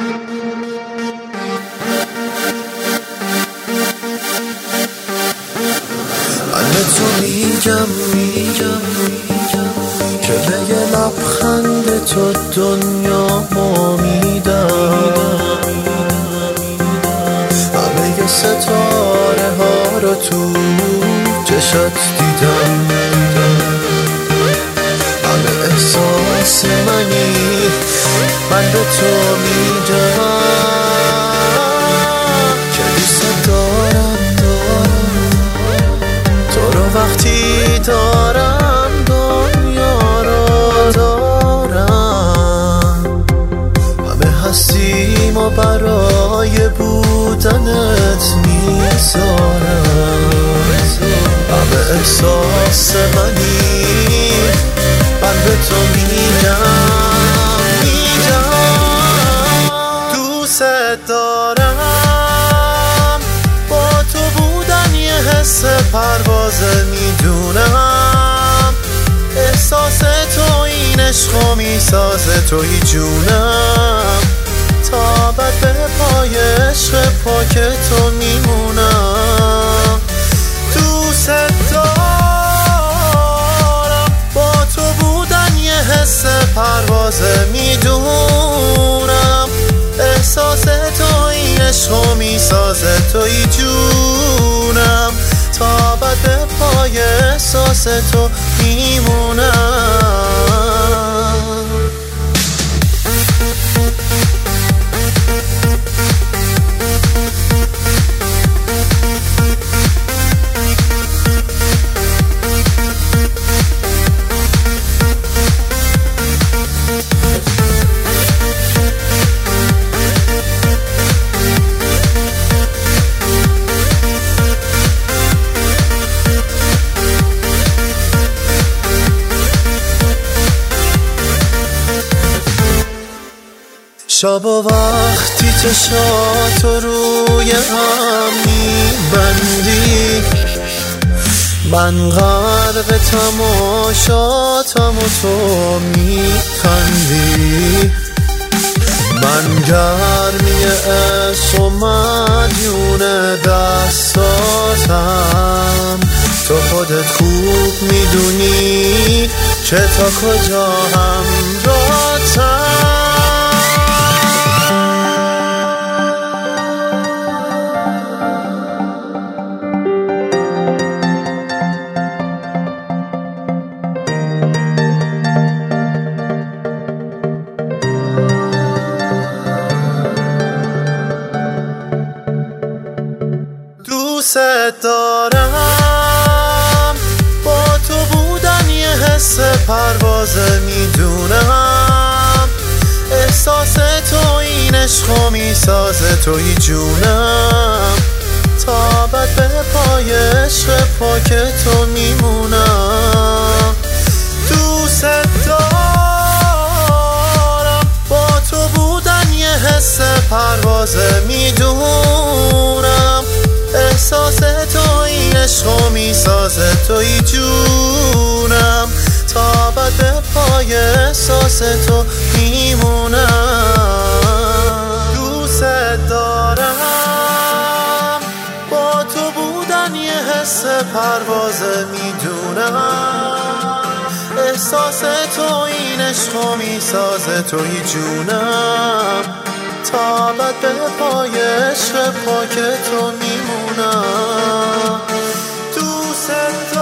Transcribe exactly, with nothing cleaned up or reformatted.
من به تو میگم میگم که به یه لبخند تو دنیا ما میدم، همه ستاره ها رو تو چشات دیدم، همه احساس منی من به تو میگم که دوست دارم تو رو وقتی دارم دنیا رو دارم، همه هستیم و برای بودنت میذارم، همه احساس منی من به تو میگم میگم دوست دارم، با تو بودن یه حس پروازه میدونم، احساس تو این عشقو میسازه توی جونم، تا بعد به پای عشق پاک تو میمونم، دوست دارم، با تو بودن یه حس پروازه میدونم، احساس تو این عشقو میسازه توی جونم، تا بعد به پای احساس تو میمونم. شب و وقتی چشاتو روی هم میبندی، من غرق تماشاتم و تو میخندی، من گرمی عشق و مدیون دستاتم، تو خودت خوب میدونی که تا کجا همراهتم. دوست دارم، با تو بودن یه حس پروازه میدونم، احساس تو این عشقو میسازه توی جونم، تا بعد به پای عشق پاک تو میمونم، دوست دارم، با تو بودن یه حس پروازه میدونم، احساس تو این عشقو میسازه توی جونم، تا بعد به پای احساس تو میمونم، دوست دارم، با تو بودن یه حس پروازه میدونم، احساس تو این عشقو میسازه توی جونم، تا بعد به پای عشق پاک تو میمونم، دوست